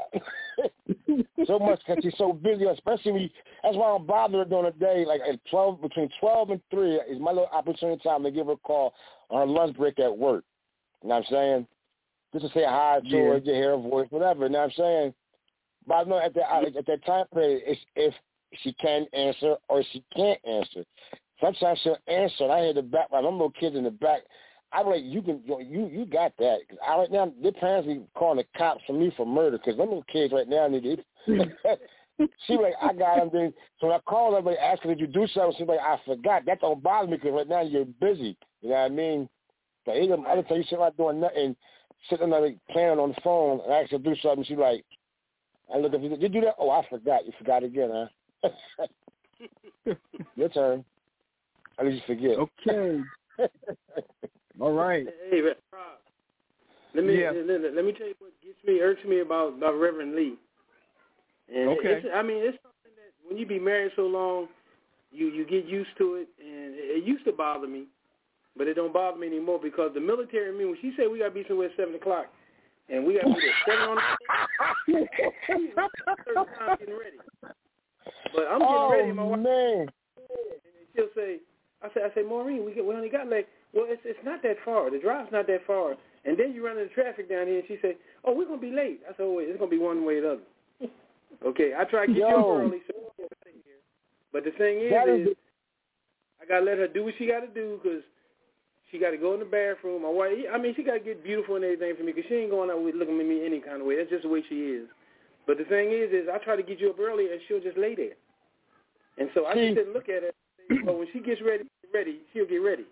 So much because she's so busy, especially when you, that's why I'm bothering during the day. Like at twelve, between twelve and three is my little opportunity time to give her a call on her lunch break at work. You know what I'm saying? Just to say hi to yeah. her, to hear her voice, whatever. You know what I'm saying? But I know at that at that time period, it's if she can answer or she can't answer. Sometimes she'll answer, and I hear the back. My little kids in the back. I'm like, you can, you you got that. Cause I right now, their parents be calling the cops for me for murder. Cause them little kids right now need to. She like, I got them. Then, so when I called her, like, asking did you do something, she's like, I forgot. That don't bother me because right now you're busy. You know what I mean? But even other time you sit like doing nothing, sitting there like, playing on the phone, and I ask her to do something. She's like, I look at you. Did you do that? Oh, I forgot. You forgot again, huh? Your turn. How did you forget? Okay. All right. Hey, Rob. Let me yeah. let, let me tell you what gets me irks me about, about Reverend Lee. And okay. It's, I mean, it's something that when you be married so long, you you get used to it, and it, it used to bother me, but it don't bother me anymore because the military. I mean, when she said we got to be somewhere at seven o'clock, and we got to be there seven on the third time getting ready. But I'm getting oh, ready, and my wife, man. and she'll say, I say, I say, Maureen, we get, we only got like, well, it's it's not that far. The drive's not that far. And then you run into traffic down here, and she say, oh, we're gonna be late. I said, oh, wait, it's gonna be one way or the other. Okay, I try to get you up early, so we get out of here. But the thing is, is, is I gotta let her do what she gotta do because she gotta go in the bathroom. My wife, I mean, she gotta get beautiful and everything for me because she ain't going out with looking at me any kind of way. That's just the way she is. But the thing is, is I try to get you up early, and she'll just lay there. And so I just sit and look at her. But when she gets ready, ready, she'll get ready.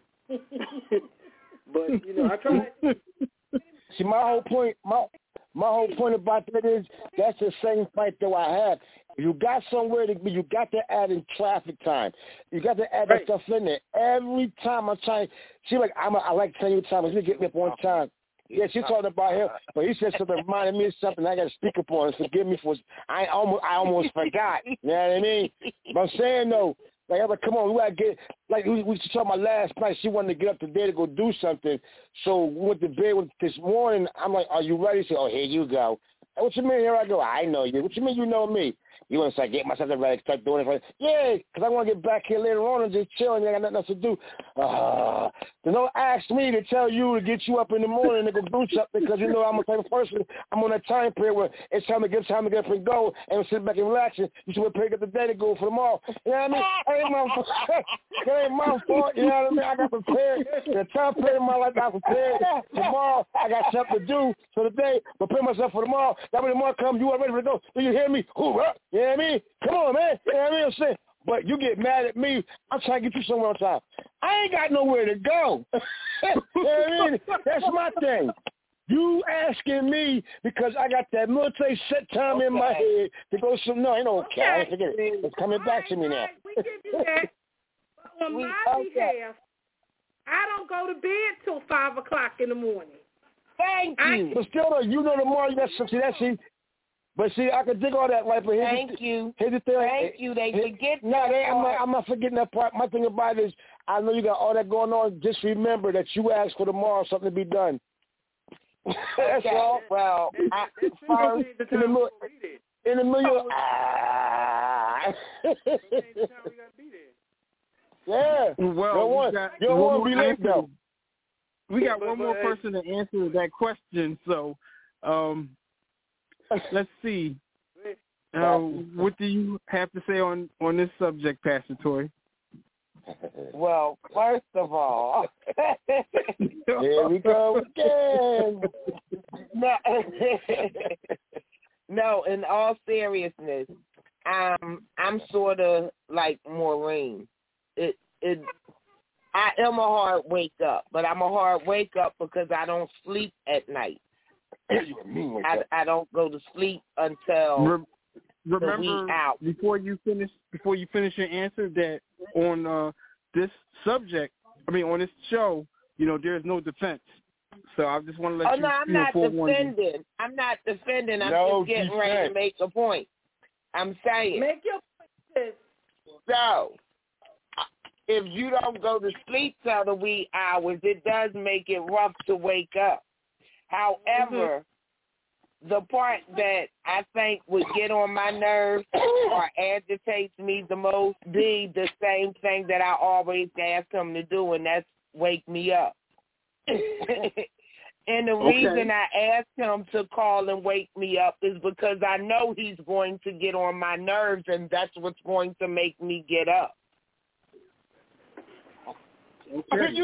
But you know, I try. See, my whole point, my my whole point about that is that's the same fight that I had. You got somewhere to be. You got to add in traffic time. You got to add right. that stuff in there. Every time I'm trying, she like I'm. A, I like telling you time. She get me up one time. Yeah, she's talking about him, but he said something reminded me of something. I got to speak upon it. Forgive me for. I almost, I almost forgot. You know what I mean? But I'm saying though, like I'm like, come on, we gotta get. Like we, we talking about last night. She wanted to get up today to go do something. So we went to bed with, this morning. I'm like, are you ready? She said, oh, here you go. What you mean? Here I go. I know you. What you mean? You know me? You want to start getting myself ready, start doing it. Yeah, because I want to get back here later on and just chill and I got nothing else to do. Uh, so don't ask me to tell you to get you up in the morning and go do something because you know I'm a type of person. I'm on that time period where it's time to get time to get up and go and sit back and relax. And you should pick up the day to go for tomorrow. You know what I mean? That ain't my fault. That ain't my fault. You know what I mean? I got prepared. The time period in my life, I got prepared. Tomorrow, I got something to do for the day. Prepare myself for tomorrow. That when tomorrow comes, you are ready to go. Do you hear me? Who? Huh? You know what I mean? Come on, man. You know what I mean? I'm saying. But you get mad at me. I'm trying to get you somewhere on time. I ain't got nowhere to go. You know what I mean? That's my thing. You asking me because I got that military set time okay. in my head to go some. No, ain't okay. okay. I forget it. It's coming back to me now. We give you that. But on we, my okay. behalf, I don't go to bed till five o'clock in the morning. Thank you. I, but still, though, you know tomorrow you got something. That's see. But see, I could dig all that right. But here's Thank the, you. Here's the thing. Thank you. They here, forget. No, they, I'm, not, part. I'm not forgetting that part. My thing about it is, I know you got all that going on. Just remember that you asked for tomorrow something to be done. That's okay. all. Well, I, first, in the middle, in the middle. Ah. Yeah. Well, you don't want to be late though. We got one more person to answer that question, so um, let's see. Uh, what do you have to say on, on this subject, Pastor Toy? Well, first of all, here we go again. No, no, in all seriousness, um, I'm sort of like Maureen. It, it, I am a hard wake up, but I'm a hard wake up because I don't sleep at night. I, I don't go to sleep until Re- remember the week out. before you finish before you finish your answer that on uh, this subject, I mean on this show, you know, there's no defense. So I just want to let oh, you. Oh no, I'm you know, not defending. I'm not defending. I'm no just getting defense. ready to make a point. I'm saying. Make your point. So, if you don't go to sleep till the wee hours, it does make it rough to wake up. However, mm-hmm. the part that I think would get on my nerves or agitates me the most be the same thing that I always ask him to do, and that's wake me up. And the okay. reason I asked him to call and wake me up is because I know he's going to get on my nerves, and that's what's going to make me get up. Okay.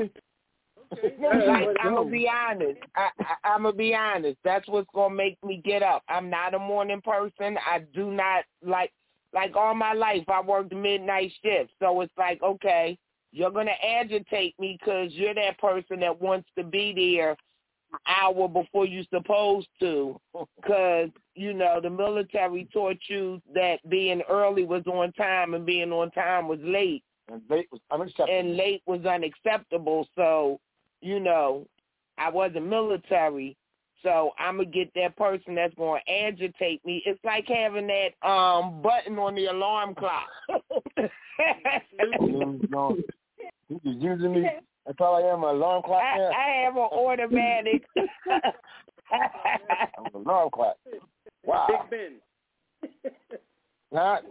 Like, I'm going to be honest. I, I, I'm going to be honest. That's what's going to make me get up. I'm not a morning person. I do not, like, like all my life, I worked midnight shifts. So it's like, okay, you're going to agitate me because you're that person that wants to be there an hour before you're supposed to, because, you know, the military taught you that being early was on time and being on time was late. And late was unacceptable. And late was unacceptable. So, you know, I wasn't military. So I'm going to get that person that's going to agitate me. It's like having that um button on the alarm clock. He's using me. That's all I am, an alarm clock. I, I have an automatic. I'm an alarm clock. Wow. Big Ben. Not.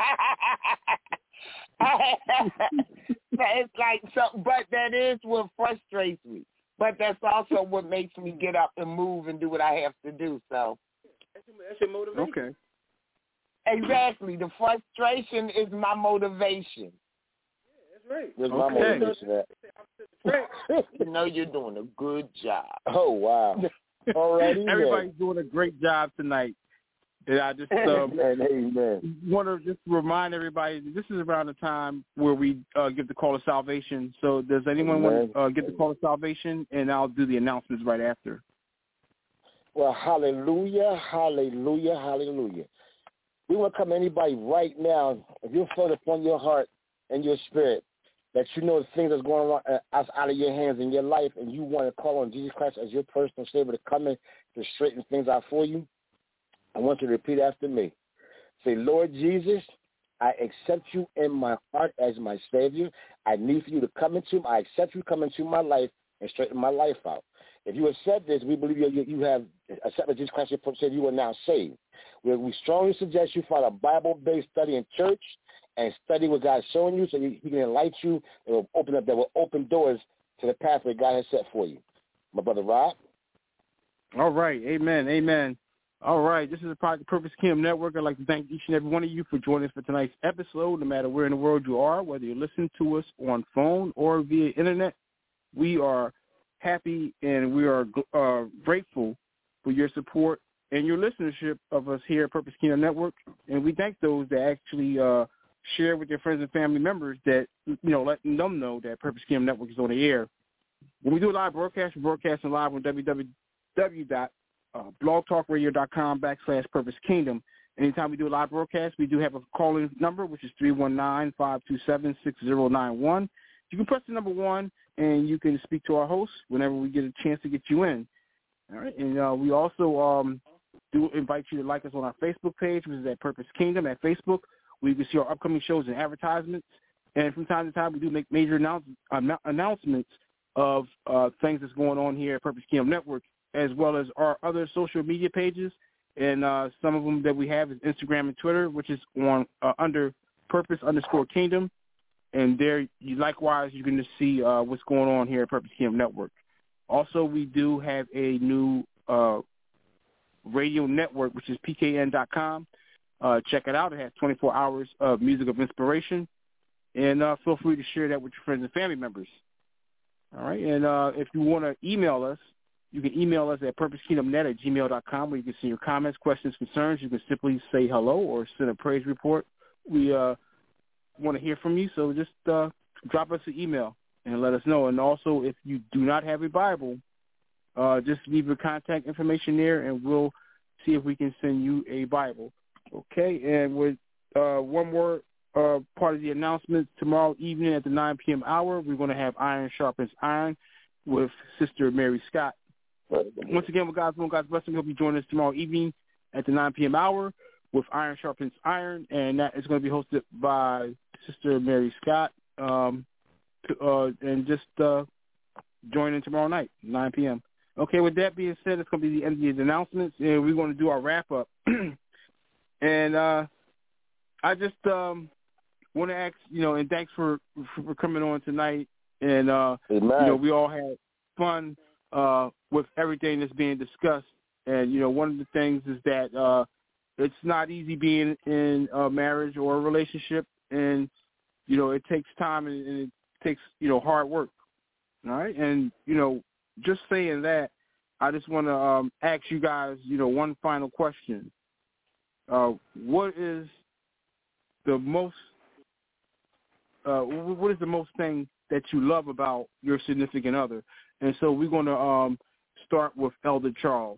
It's like something, but that is what frustrates me. But that's also what makes me get up and move and do what I have to do. So that's your, that's your motivation. Okay. Exactly. The frustration is my motivation. Yeah, that's right. Where's okay. my motivation at? You know you're doing a good job. Oh, wow. Already Everybody's doing a great job tonight. And I just um, amen, amen. want to just remind everybody that this is around the time where we uh, give the call to salvation. So does anyone amen. want to uh, give the call to salvation? And I'll do the announcements right after. Well, hallelujah, hallelujah, hallelujah. We want to come to anybody right now. If you feel upon your heart and your spirit that you know the things that's going on uh, out of your hands in your life, and you want to call on Jesus Christ as your personal Savior to come in to straighten things out for you, I want you to repeat after me. Say, Lord Jesus, I accept you in my heart as my Savior. I need for you to come into, I accept you to come into my life and straighten my life out. If you accept this, we believe you, you, you have accepted Jesus Christ, said you are now saved. We, we strongly suggest you find a Bible-based study in church and study what God's showing you so He can enlighten you. It will open up, that will open doors to the pathway God has set for you. My brother Rob? All right. Amen. Amen. All right. This is the Project Purpose Kingdom Network. I'd like to thank each and every one of you for joining us for tonight's episode, no matter where in the world you are, whether you're listening to us on phone or via internet. We are happy and we are uh, grateful for your support and your listenership of us here at Purpose Kingdom Network. And we thank those that actually uh, share with their friends and family members that, you know, letting them know that Purpose Kingdom Network is on the air. When we do a live broadcast, we're broadcasting live on w w w dot blog talk radio dot com backslash Purpose Kingdom. Anytime we do a live broadcast, we do have a call-in number, which is three one nine, five two seven, six zero nine one. You can press the number one, and you can speak to our host whenever we get a chance to get you in. All right, and uh, we also um, do invite you to like us on our Facebook page, which is at Purpose Kingdom at Facebook, where you can see our upcoming shows and advertisements. And from time to time, we do make major announce- announcements of uh, things that's going on here at Purpose Kingdom Network, as well as our other social media pages. And uh, some of them that we have is Instagram and Twitter, which is on uh, under Purpose underscore Kingdom. And there, you, likewise, you're going to see uh, what's going on here at Purpose Kingdom Network. Also, we do have a new uh, radio network, which is P K N dot com. Uh, check it out. It has twenty-four hours of music of inspiration. And uh, feel free to share that with your friends and family members. All right. And uh, if you want to email us, you can email us at purpose kingdom net at gmail dot com, where you can send your comments, questions, concerns. You can simply say hello or send a praise report. We uh, want to hear from you, so just uh, drop us an email and let us know. And also, if you do not have a Bible, uh, just leave your contact information there, and we'll see if we can send you a Bible. Okay, and with uh, one more uh, part of the announcement, tomorrow evening at the nine p.m. hour, we're going to have Iron Sharpens Iron with Sister Mary Scott. Once again, with God's will, God's blessing, hope you join us tomorrow evening at the nine p.m. hour with Iron Sharpens Iron, and that is going to be hosted by Sister Mary Scott. Um, to, uh, and just uh, join in tomorrow night, nine p.m. Okay, with that being said, it's going to be the end of the announcements, and we're going to do our wrap-up. and uh, I just um, want to ask, you know, and thanks for, for coming on tonight. And, uh, you know, we all had fun uh, with everything that's being discussed. And, you know, one of the things is that uh, it's not easy being in a marriage or a relationship. And, you know, it takes time and, and it takes, you know, hard work. All right. And, you know, just saying that, I just want to um, ask you guys, you know, one final question. Uh, what is the most, uh, what is the most thing that you love about your significant other? And so we're going to um, start with Elder Charles.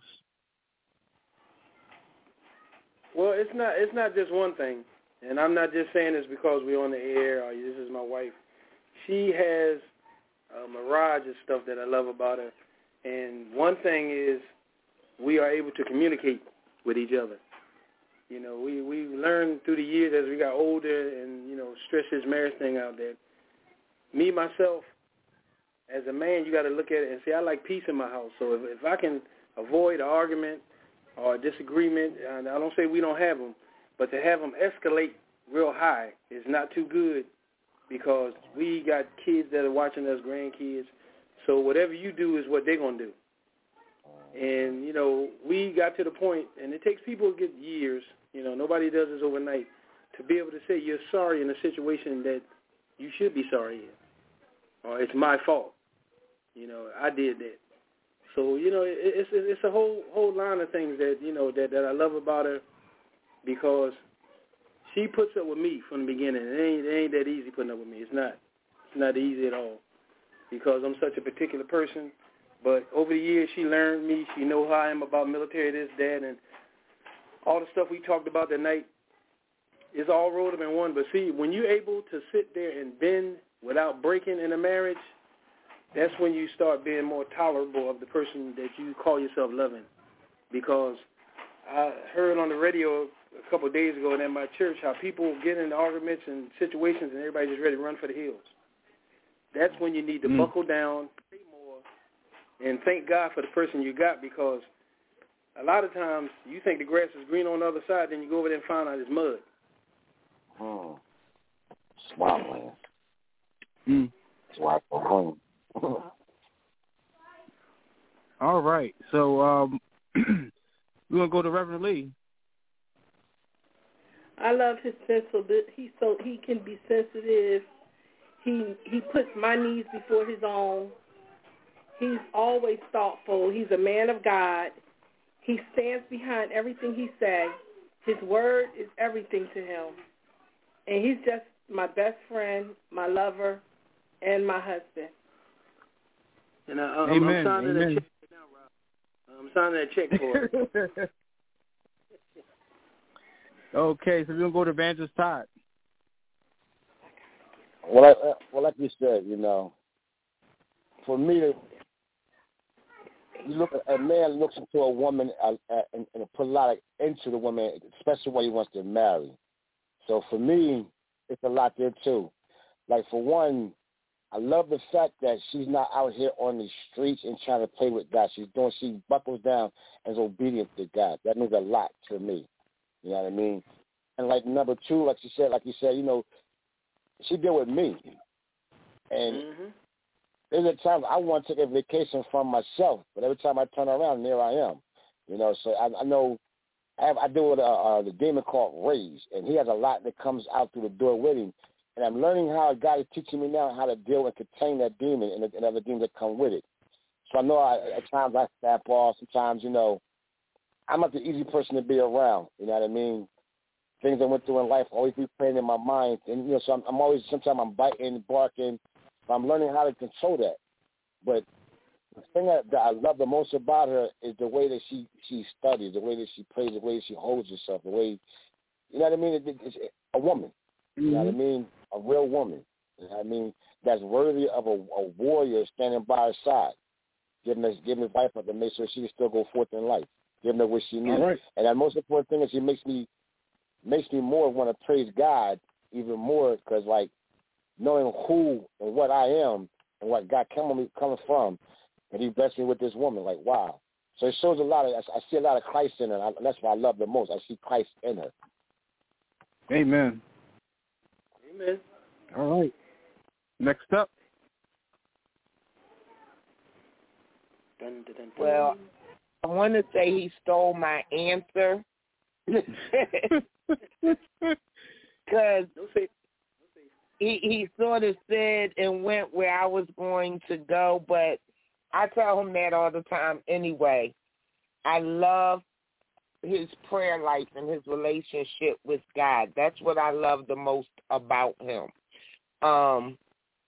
Well, it's not it's not just one thing, and I'm not just saying this because we're on the air or this is my wife. She has a mirage of stuff that I love about her, and one thing is we are able to communicate with each other. You know, we, we learned through the years as we got older and, you know, stretched this marriage thing out there. Me, myself, as a man, you got to look at it and say, I like peace in my house. So if, if I can avoid an argument or a disagreement, and I don't say we don't have them, but to have them escalate real high is not too good because we got kids that are watching us, grandkids. So whatever you do is what they're going to do. And, you know, we got to the point, and it takes people to get years, you know, nobody does this overnight, to be able to say you're sorry in a situation that you should be sorry in. Or it's my fault. You know, I did that. So, you know, it, it's it's a whole whole line of things that, you know, that, that I love about her because she puts up with me from the beginning. It ain't, it ain't that easy putting up with me. It's not. It's not easy at all because I'm such a particular person. But over the years, she learned me. She know how I am about military, this, that, and all the stuff we talked about that night is all rolled up in one. But see, when you're able to sit there and bend without breaking in a marriage, that's when you start being more tolerable of the person that you call yourself loving. Because I heard on the radio a couple of days ago and at my church how people get into arguments and situations and everybody just ready to run for the hills. That's when you need to mm. buckle down, pray more, and thank God for the person you got, because a lot of times you think the grass is green on the other side, then you go over there and find out it's mud. Hmm. Swampland. Mm. Swampland. All right. So um, we're going to go to Reverend Lee. I love his sensibility. He so he can be sensitive. He he puts my needs before his own. He's always thoughtful. He's a man of God. He stands behind everything he says. His word is everything to him. And he's just my best friend, my lover, and my husband. And I, I'm, Amen. I'm signing Amen. that check right now, Rob. I'm signing that check for it. Okay, so we're going to go to Evangelist Todd. Well, I, well, like you said, you know, for me, you look at, a man looks into a woman uh, uh, and, and put a lot of into the woman, especially when he wants to marry. So for me, it's a lot there too. Like for one, I love the fact that she's not out here on the streets and trying to play with God. She's doing, she buckles down and is obedient to God. That means a lot to me. You know what I mean? And like number two, like she said, like you said, you know, she deal with me. And Mm-hmm. there's a time I want to take a vacation from myself, but every time I turn around, there I am. You know, so I, I know I, have, I deal with a, uh, the demon called Rage, and he has a lot that comes out through the door with him. And I'm learning how God is teaching me now how to deal and contain that demon and, the, and other demons that come with it. So I know I, at times I snap off. Sometimes, you know, I'm not the easy person to be around. You know what I mean? Things I went through in life always be playing in my mind. And, you know, so I'm, I'm always, sometimes I'm biting, barking. But I'm learning how to control that. But the thing that, that I love the most about her is the way that she, she studies, the way that she plays, the way that she holds herself, the way, you know what I mean? It, it, it's a woman. You know what I mean? A real woman. You know what I mean? That's worthy of a, a warrior standing by her side, giving her, giving her life up to make sure she can still go forth in life, giving her what she needs. Right. And the most important thing is she makes me makes me more want to praise God even more, because, like, knowing who and what I am and what God coming coming from, and He blessed me with this woman. Like, wow. So it shows a lot of, I see a lot of Christ in her. And that's what I love the most. I see Christ in her. Amen. Amen. All right. Next up. Dun, dun, dun, dun. Well, I want to say he stole my answer. Because he, he sort of said and went where I was going to go, but I tell him that all the time anyway. I love his prayer life and his relationship with God. That's what I love the most about him. Um,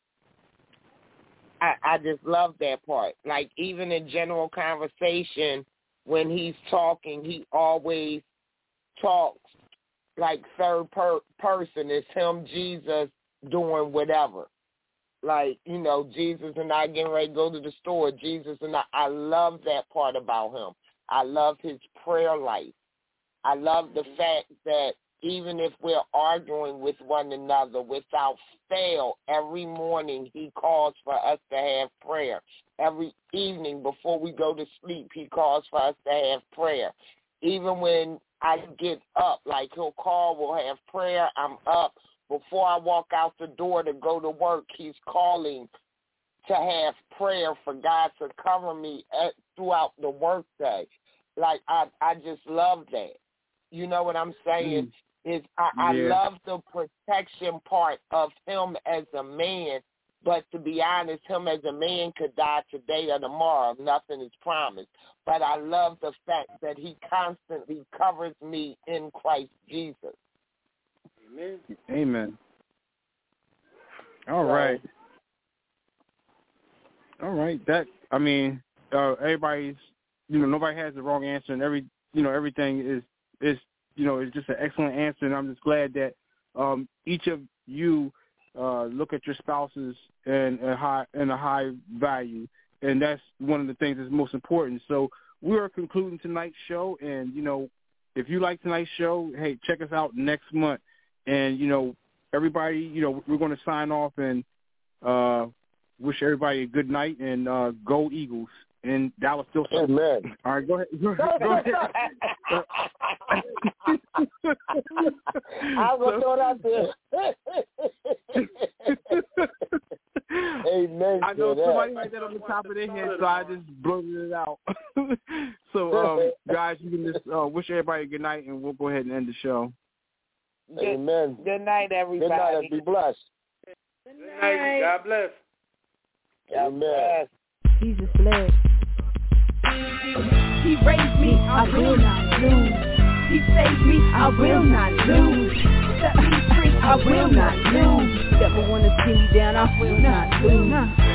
I, I just love that part. Like, even in general conversation, when he's talking, he always talks like third per- person. It's him, Jesus, doing whatever. Like, you know, Jesus and I getting ready to go to the store. Jesus and I. I love that part about him. I love his prayer life. I love the fact that even if we're arguing with one another, without fail, every morning he calls for us to have prayer. Every evening before we go to sleep, he calls for us to have prayer. Even when I get up, like he'll call, we'll have prayer, I'm up. Before I walk out the door to go to work, he's calling to have prayer for God to cover me at, throughout the workday. Like, I, I just love that. You know what I'm saying? Mm. Is I, I yeah. love the protection part of him as a man, but to be honest, him as a man could die today or tomorrow. Nothing is promised. But I love the fact that he constantly covers me in Christ Jesus. Amen. Amen. All so, right. All right. That, I mean, uh, everybody's, you know, nobody has the wrong answer, and every, you know, everything is, is, you know, it's just an excellent answer, and I'm just glad that um, each of you uh, look at your spouses in a high in a high value, and that's one of the things that's most important. So we are concluding tonight's show, and you know, if you like tonight's show, hey, check us out next month, and you know, everybody, you know, we're going to sign off and uh, wish everybody a good night, and uh, go Eagles. and that was still so. Amen. All right, go ahead. Go ahead. Go ahead. I was going to throw it out there. Amen. I know to somebody that. had that on the top of their head, so I just blurted it out. So, um, guys, you can just uh, wish everybody good night, and we'll go ahead and end the show. Good, Amen. Good night, everybody. Good night, and be blessed. Good Good night. God bless. God Amen. bless. Jesus bless. He raised me, I will not lose. He saved me, I will not lose. Set me free, I will not lose. Never wanna see me down, I will not lose.